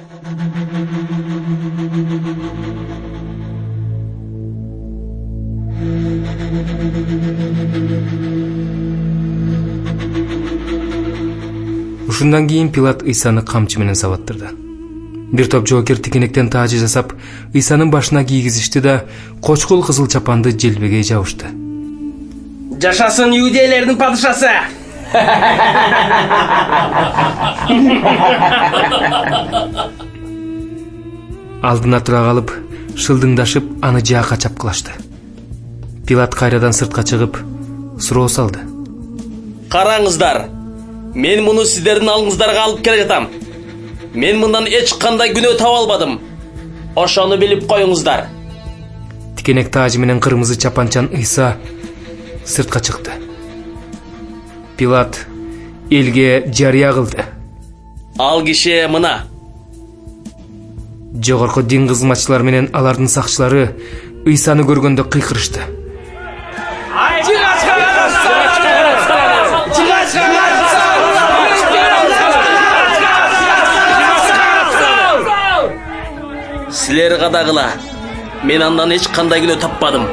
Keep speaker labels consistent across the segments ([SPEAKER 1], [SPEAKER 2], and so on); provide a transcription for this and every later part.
[SPEAKER 1] Ушундан кийин Пилат Ыйсаны камчы менен сабаттырды. Бир топ жоокер тикенектен таажы жасап, Ыйсанын башына кийгизишти да кочкул кызыл чапанды желбегей жабышты.
[SPEAKER 2] Жашасын иудейлердин падышасы!
[SPEAKER 1] Алдына тура калып, шылдыңдашып, аны жаакка чапкылашты. Пилат кайрадан сыртка чыгып, суроо салды.
[SPEAKER 2] Караңыздар, мен муну сиздердин алыңыздарга алып келе жатам. Мен мындан эч кандай күнөө таба албадым. Ошону билип коюңуздар.
[SPEAKER 1] Тикенек таажы менен кырмызы чапанчан Ыйса сыртка чыкты. Пилат элге жарыя кылды.
[SPEAKER 2] Ал киши мына.
[SPEAKER 1] Жогорку дин кызматчылар менен алардын сакчылары Ыйсаны көргөндө кыйкырышты.
[SPEAKER 2] Силер кадагыла. Мен андан эч кандай күнөө таппадым.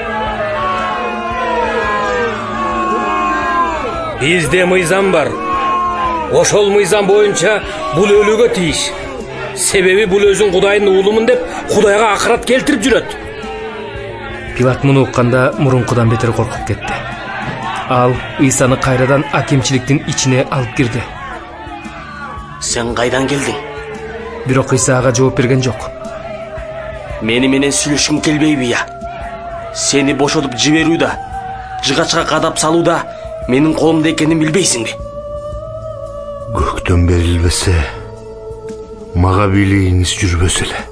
[SPEAKER 3] Бизде мыйзам бар. Ошол мыйзам боюнча бул өлүүгө тийиш. Себеби бул өзүн Кудайдын уулумун деп Кудайга акырат келтирип жүрөт.
[SPEAKER 1] Пилат муну укканда мурункудан бетер коркуп кетти. Ал Ыйсаны кайрадан акемчиликтин ичине алып кирди.
[SPEAKER 2] Сен кайдан келдиң?
[SPEAKER 1] Бирок Ыйса ага жооп берген жок.
[SPEAKER 2] Мени менен сүйлөшкүң келбейби я? Сени бошотуп жиберүү да, жыгачка кадап салуу да менин колумда экенин билбейсиңби?
[SPEAKER 4] Көктөн берилбесе, мага билийиңиз жүрбөсө эле.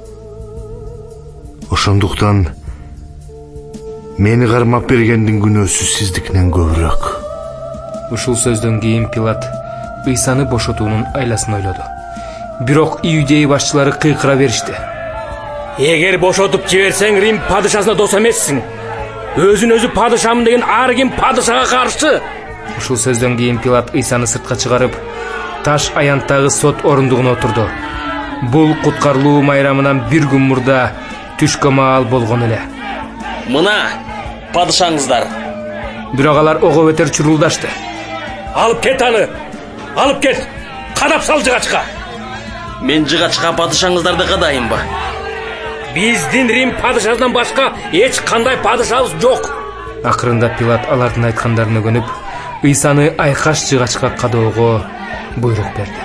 [SPEAKER 4] Ошондуктан мени кармап бергендин күнөөсү сиздикинен көбүрөөк.
[SPEAKER 1] Ушул сөздөн кийин Пилат Ыйсаны бошотуунун айласын ойлоду. Бирок иудей башчылары кыйкыра беришти.
[SPEAKER 3] Эгер бошотуп жиберсең, Рим падышасына дос эмессиң. Өзүн өзү падышамын деген ар ким падышага каршы.
[SPEAKER 1] Ушул сөздөн кийин Пилат Ыйсаны сыртка чыгарып, таш аянттагы сот орундугуна отурду. Бул куткарылуу майрамынан бир күн мурда түшкө маал болгон эле.
[SPEAKER 2] Мына падышаңыздар.
[SPEAKER 1] Бирок алар ого бетер чурулдашты.
[SPEAKER 3] Алып кет аны. Алып кет. Кадап сал жыгачка.
[SPEAKER 2] Мен жыгачка падышаңыздарды кадайынбы?
[SPEAKER 3] Биздин Рим падышасынан башка эч кандай падышабыз жок.
[SPEAKER 1] Акырында Пилат алардын айткандарына көнүп, Ыйсаны айкаш жыгачка каdoого буйрук берди.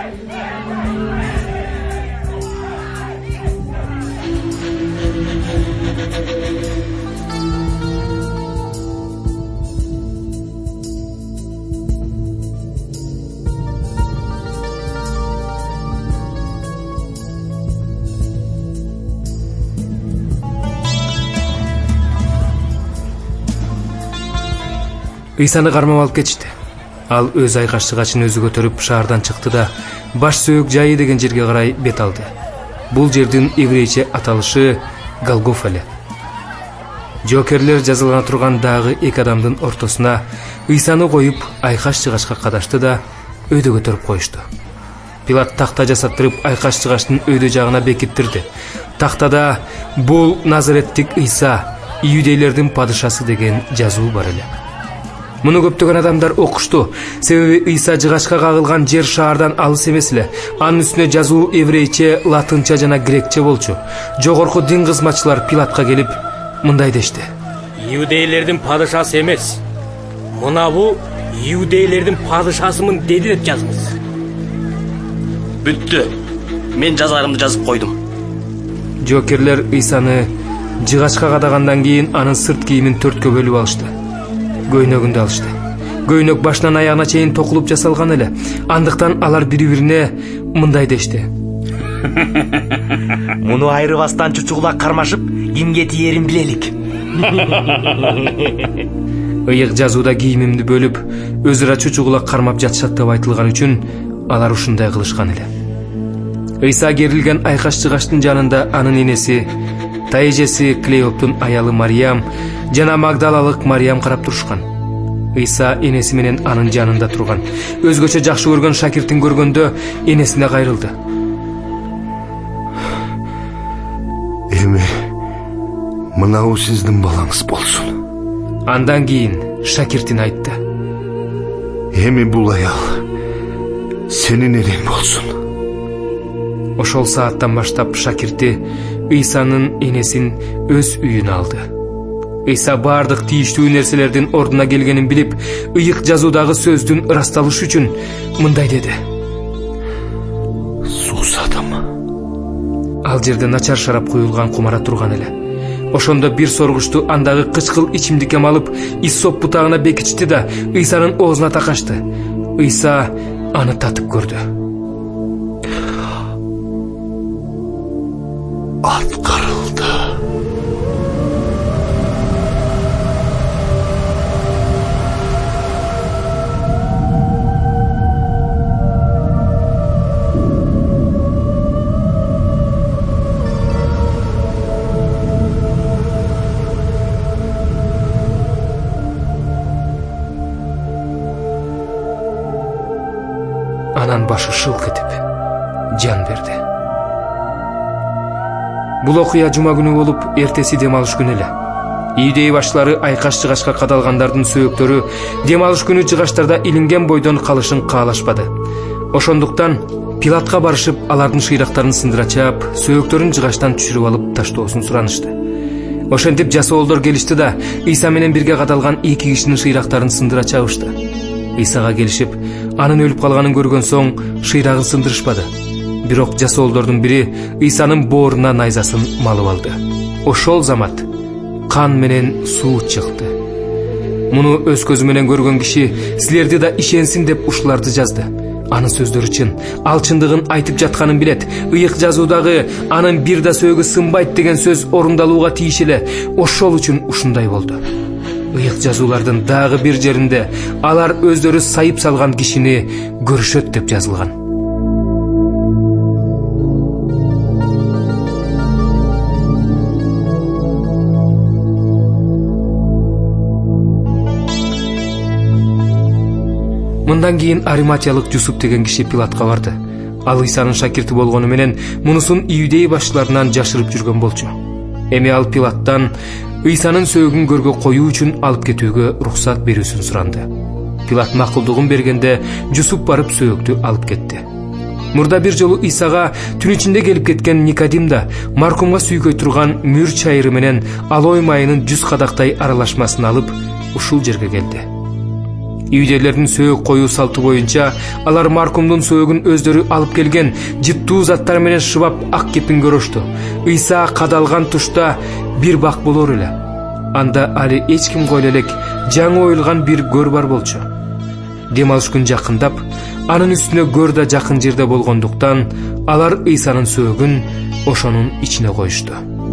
[SPEAKER 1] Ыйсаны кармап алып кетишти. Ал өз айкаш жыгачын өзү көтөрүп шаардан чыкты да баш сөөк жайы деген жерге карай бет алды. Бул жердин еврейче аталышы Голгофа эле. Жоокерлер жазылган турган дагы эки адамдын ортосуна Ыйсаны коюп айкаш жыгачка кадашты да өйдө көтөрүп коюшту. Пилат такта жасаттырып айкаш жыгачтын өйдө жагына бекиттирди. Тактада бул Назареттик Ыйса, иудейлердин падышасы деген жазуу бар эле. Муну көптөгөн адамдар окушту, себеби Ыйса жыгачка кагылган жер шаардан алыс эмес эле. Анын үстүнө жазуу еврейче, латынча жана грекче болчу. Жогорку дин кызматчылар Пилатка келип мындай дешти.
[SPEAKER 3] Иудейлердин падышасы эмес. Мына бул иудейлердин падышасымын деди деп жазыңыз.
[SPEAKER 2] Бүттү. Мен жазарымды жазып койдум.
[SPEAKER 1] Жоокерлер Ыйсаны жыгачка кадагандан кийин анын сырт кийимин төрткө бөлүп алышты. Көйнөгүндө алышты. Көйнөк башынан аягына чейин токулуп жасалган эле. Андыктан алар бири-бирине мындай дешти.
[SPEAKER 5] Муну айрыбастан чучугула кармашып, кимге тиерин билелик.
[SPEAKER 1] Ыйык жазууда кийимимди бөлүп, өзүрө чучугула кармап жатышат деп айтылган үчүн алар ушундай кылышкан эле. Ыйса керилген айкаш жыгачтын жанында анын энеси, тайжеси Клеоптун аялы Мариям жана Магдалалык Мариям карап турушкан. Ыйса энеси менен анын жанында турган. Өзгөчө жакшы көргөн шакиртин көргөндө энесине кайрылды.
[SPEAKER 4] Эми мынау сиздин балаңыз болсун.
[SPEAKER 1] Андан кийин шакиртин айтты.
[SPEAKER 4] Эми бул аял сенин эрең болсун.
[SPEAKER 1] Ошол сааттан баштап шакирти Ыйсанын энесин өз үйүнө алды. Ыйса бардык тийиштүү нерселердин ордуна келгенин билип, ыйык жазуудагы сөздүн ырасталышы үчүн мындай деди.
[SPEAKER 4] Суусадым.
[SPEAKER 1] Ал жерде начар шарап куюлган кумара турган эле. Ошондо бир соргучту андагы кычкыл ичимдикке алып, иссоп бутагына бекичти да Ыйсанын оозуна такашты. Ыйса аны татып көрдү.
[SPEAKER 4] Аткарылды.
[SPEAKER 1] Анан башы шылк этип жан берди. Бул окуя жума күнү болуп, эртеси дем алыш күнү эле. Иудей башлары айкаш-жыгашка кадалгандардын сөөктөрү дем алыш күнү жыгаштарда илинген бойдон калышын каалашпады. Ошондуктан Пилатка барышып, алардын шыйрактарын сындыра чаап, сөөктөрүн жыгаштан түшүрүп алып таштоосун суранышты. Ошентип жасоолдор келишти да Ыйса менен бирге кадалган 2 кишинин шыйрактарын сындыра чабышты. Ыйсага келишип, анын өлүп калганын көргөн соң шыйрагын сындырышпады. Бирок жасоолдордун бири Ыйсанын бооруна найзасын малып алды. Ошол замат кан менен суу чыкты. Муну өз көзү менен көргөн киши силерди да ишенсин деп ушуларды жазды. Анын сөздөрү чын, ал чындыгын айтып жатканын билет. Ыйык жазуудагы анын бир да сөөгү сынбайт деген сөз орундалууга тийиш эле. Ошол үчүн ушундай болду. Ыйык жазуулардын дагы бир жеринде алар өздөрү сайып салган кишини көрүшөт деп жазылган. Мындан кийин Ариматиялык Жусуп деген киши Пилатка барды. Ал Ыйсанын шакирти болгону менен мунусун иудей башларынан жашырып жүргөн болчу. Эми ал Пилаттан Ыйсанын сөөгүн көргө коюу үчүн алып кетүүгө уруксат берүүсүн суранды. Пилат макулдугун бергенде Жусуп барып сөөгүктү алып кетти. Мурда бир жолу Ыйсага түн ичинде келип кеткен Никодим да маркумга сүйкөй турган мүр чайыры менен алой майынын 100 кадактай аралашмасын алып ушул жерге келди. Иудейлердин сөөгү коюу салты боюнча алар маркумдун сөөгүн өздөрү алып келген жыттуу заттар менен шыбап ак кепинге орошту. Ыйса кадалган тушта бир бак болор эле. Анда али эч ким койла элек жаңы оюлган бир гөр бар болчу. Дем алыш күн жакындап, анын үстүнө гөр да жакын жерде болгондуктан алар Ыйсанын сөөгүн ошонун ичине коюшту.